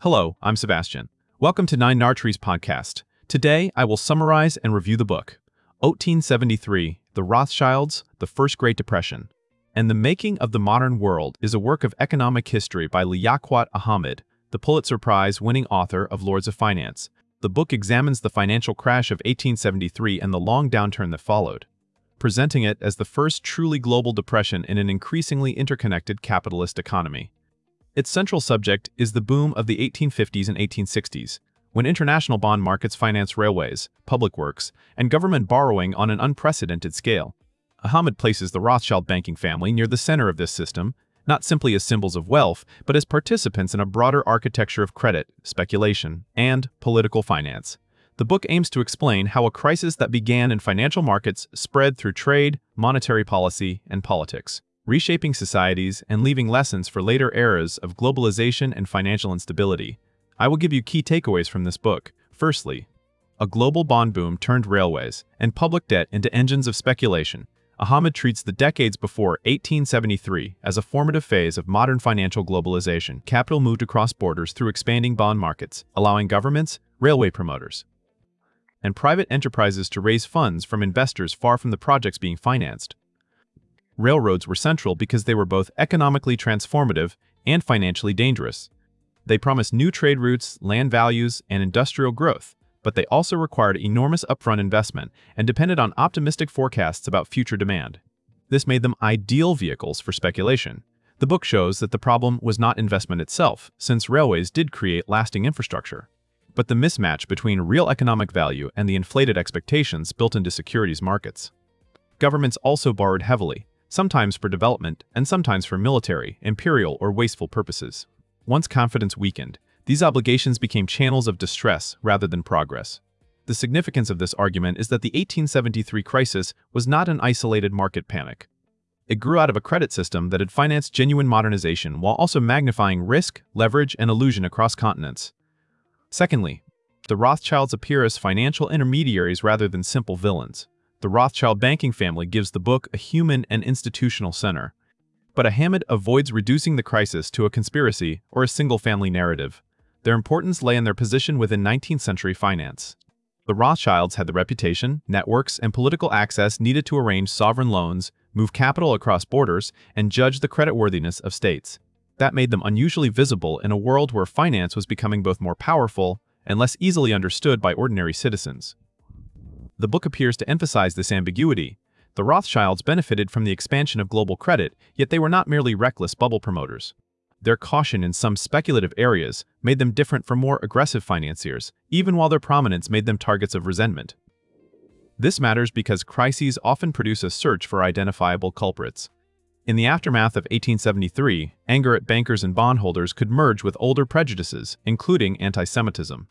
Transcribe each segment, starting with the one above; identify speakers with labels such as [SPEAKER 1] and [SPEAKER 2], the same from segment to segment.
[SPEAKER 1] Hello, I'm Sebastian. Welcome to Nine Nartree's podcast. Today, I will summarize and review the book, 1873, The Rothschilds, The First Great Depression, and the Making of the Modern World is a work of economic history by Liaquat Ahamed, the Pulitzer Prize-winning author of Lords of Finance. The book examines the financial crash of 1873 and the long downturn that followed, presenting it as the first truly global depression in an increasingly interconnected capitalist economy. Its central subject is the boom of the 1850s and 1860s, when international bond markets financed railways, public works, and government borrowing on an unprecedented scale. Ahamed places the Rothschild banking family near the center of this system, not simply as symbols of wealth, but as participants in a broader architecture of credit, speculation, and political finance. The book aims to explain how a crisis that began in financial markets spread through trade, monetary policy, and politics, reshaping societies and leaving lessons for later eras of globalization and financial instability. I will give you key takeaways from this book. Firstly, a global bond boom turned railways and public debt into engines of speculation. Ahamed treats the decades before 1873 as a formative phase of modern financial globalization. Capital moved across borders through expanding bond markets, allowing governments, railway promoters, and private enterprises to raise funds from investors far from the projects being financed. Railroads were central because they were both economically transformative and financially dangerous. They promised new trade routes, land values, and industrial growth, but they also required enormous upfront investment and depended on optimistic forecasts about future demand. This made them ideal vehicles for speculation. The book shows that the problem was not investment itself, since railways did create lasting infrastructure, but the mismatch between real economic value and the inflated expectations built into securities markets. Governments also borrowed heavily, sometimes for development and sometimes for military, imperial, or wasteful purposes. Once confidence weakened, these obligations became channels of distress rather than progress. The significance of this argument is that the 1873 crisis was not an isolated market panic. It grew out of a credit system that had financed genuine modernization while also magnifying risk, leverage, and illusion across continents. Secondly, the Rothschilds appear as financial intermediaries rather than simple villains. The Rothschild banking family gives the book a human and institutional center, but Ahamed avoids reducing the crisis to a conspiracy or a single-family narrative. Their importance lay in their position within 19th century finance. The Rothschilds had the reputation, networks, and political access needed to arrange sovereign loans, move capital across borders, and judge the creditworthiness of states. That made them unusually visible in a world where finance was becoming both more powerful and less easily understood by ordinary citizens. The book appears to emphasize this ambiguity. The Rothschilds benefited from the expansion of global credit, yet they were not merely reckless bubble promoters. Their caution in some speculative areas made them different from more aggressive financiers, even while their prominence made them targets of resentment. This matters because crises often produce a search for identifiable culprits. In the aftermath of 1873, anger at bankers and bondholders could merge with older prejudices, including anti-Semitism.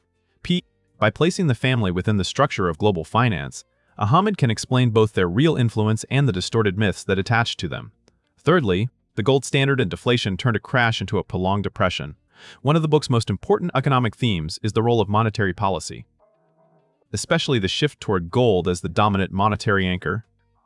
[SPEAKER 1] By placing the family within the structure of global finance, Ahamed can explain both their real influence and the distorted myths that attach to them. Thirdly, the gold standard and deflation turned a crash into a prolonged depression. One of the book's most important economic themes is the role of monetary policy, especially the shift toward gold as the dominant monetary anchor.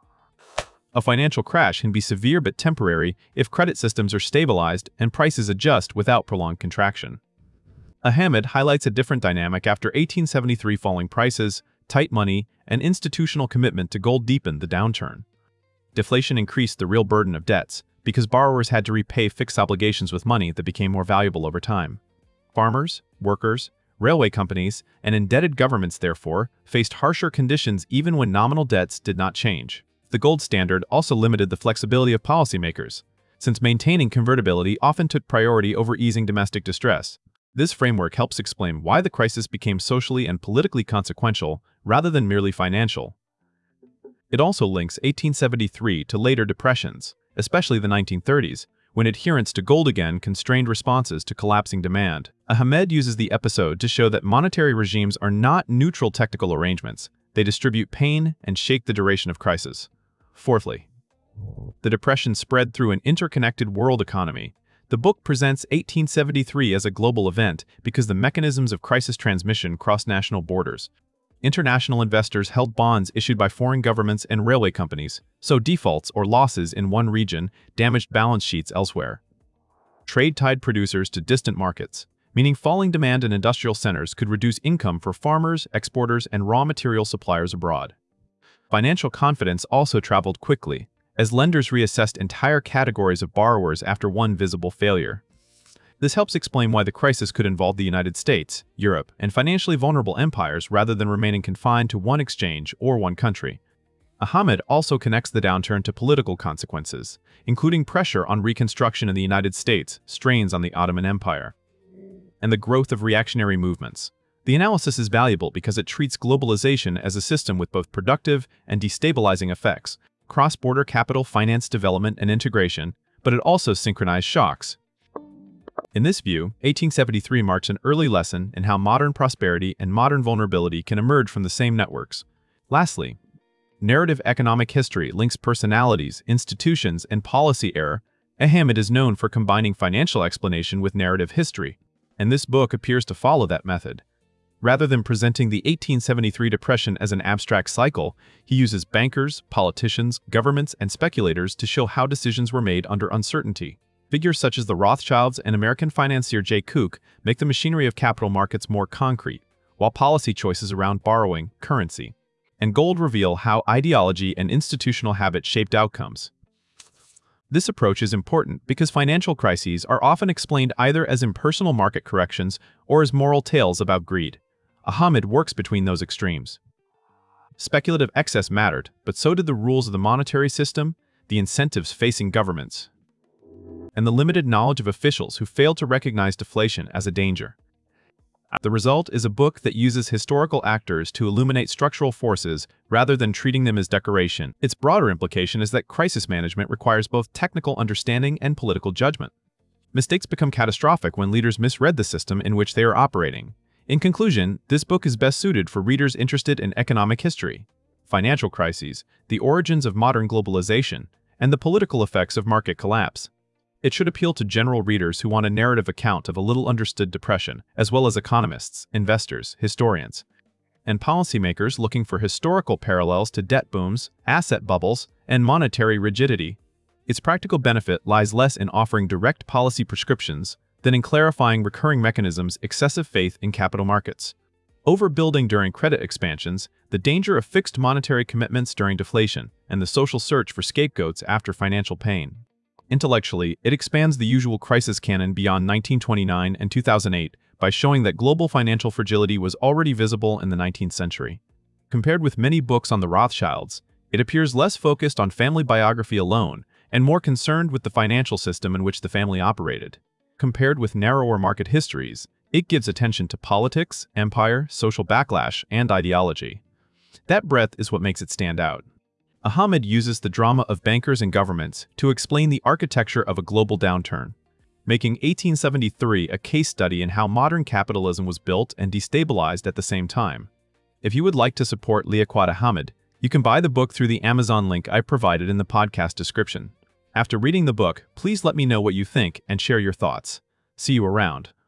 [SPEAKER 1] A financial crash can be severe but temporary if credit systems are stabilized and prices adjust without prolonged contraction. Ahamed highlights a different dynamic after 1873. Falling prices, tight money, and institutional commitment to gold deepened the downturn. Deflation increased the real burden of debts because borrowers had to repay fixed obligations with money that became more valuable over time. Farmers, workers, railway companies, and indebted governments, therefore, faced harsher conditions even when nominal debts did not change. The gold standard also limited the flexibility of policymakers, since maintaining convertibility often took priority over easing domestic distress. This framework helps explain why the crisis became socially and politically consequential rather than merely financial. It also links 1873 to later depressions, especially the 1930s, when adherence to gold again constrained responses to collapsing demand. Ahamed uses the episode to show that monetary regimes are not neutral technical arrangements. They distribute pain and shape the duration of crisis. Fourthly, the depression spread through an interconnected world economy. The book presents 1873 as a global event because the mechanisms of crisis transmission crossed national borders. International investors held bonds issued by foreign governments and railway companies, so defaults or losses in one region damaged balance sheets elsewhere. Trade tied producers to distant markets, meaning falling demand in industrial centers could reduce income for farmers, exporters, and raw material suppliers abroad. Financial confidence also traveled quickly, as lenders reassessed entire categories of borrowers after one visible failure. This helps explain why the crisis could involve the United States, Europe, and financially vulnerable empires rather than remaining confined to one exchange or one country. Ahmed also connects the downturn to political consequences, including pressure on reconstruction in the United States, strains on the Ottoman Empire, and the growth of reactionary movements. The analysis is valuable because it treats globalization as a system with both productive and destabilizing effects, cross-border capital finance development and integration, but it also synchronized shocks. In this view, 1873 marks an early lesson in how modern prosperity and modern vulnerability can emerge from the same networks. Lastly, narrative economic history links personalities, institutions, and policy era. Ahmed is known for combining financial explanation with narrative history, and this book appears to follow that method. Rather than presenting the 1873 depression as an abstract cycle, he uses bankers, politicians, governments, and speculators to show how decisions were made under uncertainty. Figures such as the Rothschilds and American financier Jay Cooke make the machinery of capital markets more concrete, while policy choices around borrowing, currency, and gold reveal how ideology and institutional habit shaped outcomes. This approach is important because financial crises are often explained either as impersonal market corrections or as moral tales about greed. Ahmed works between those extremes. Speculative excess mattered, but so did the rules of the monetary system, the incentives facing governments, and the limited knowledge of officials who failed to recognize deflation as a danger. The result is a book that uses historical actors to illuminate structural forces rather than treating them as decoration. Its broader implication is that crisis management requires both technical understanding and political judgment. Mistakes become catastrophic when leaders misread the system in which they are operating. In conclusion, this book is best suited for readers interested in economic history, financial crises, the origins of modern globalization, and the political effects of market collapse. It should appeal to general readers who want a narrative account of a little-understood depression, as well as economists, investors, historians, and policymakers looking for historical parallels to debt booms, asset bubbles, and monetary rigidity. Its practical benefit lies less in offering direct policy prescriptions than in clarifying recurring mechanisms, excessive faith in capital markets, overbuilding during credit expansions, the danger of fixed monetary commitments during deflation, and the social search for scapegoats after financial pain. Intellectually, it expands the usual crisis canon beyond 1929 and 2008 by showing that global financial fragility was already visible in the 19th century. Compared with many books on the Rothschilds, it appears less focused on family biography alone and more concerned with the financial system in which the family operated. Compared with narrower market histories, it gives attention to politics, empire, social backlash, and ideology. That breadth is what makes it stand out. Ahmed uses the drama of bankers and governments to explain the architecture of a global downturn, making 1873 a case study in how modern capitalism was built and destabilized at the same time. If you would like to support Liaquat Ahmed, you can buy the book through the Amazon link I provided in the podcast description. After reading the book, please let me know what you think and share your thoughts. See you around.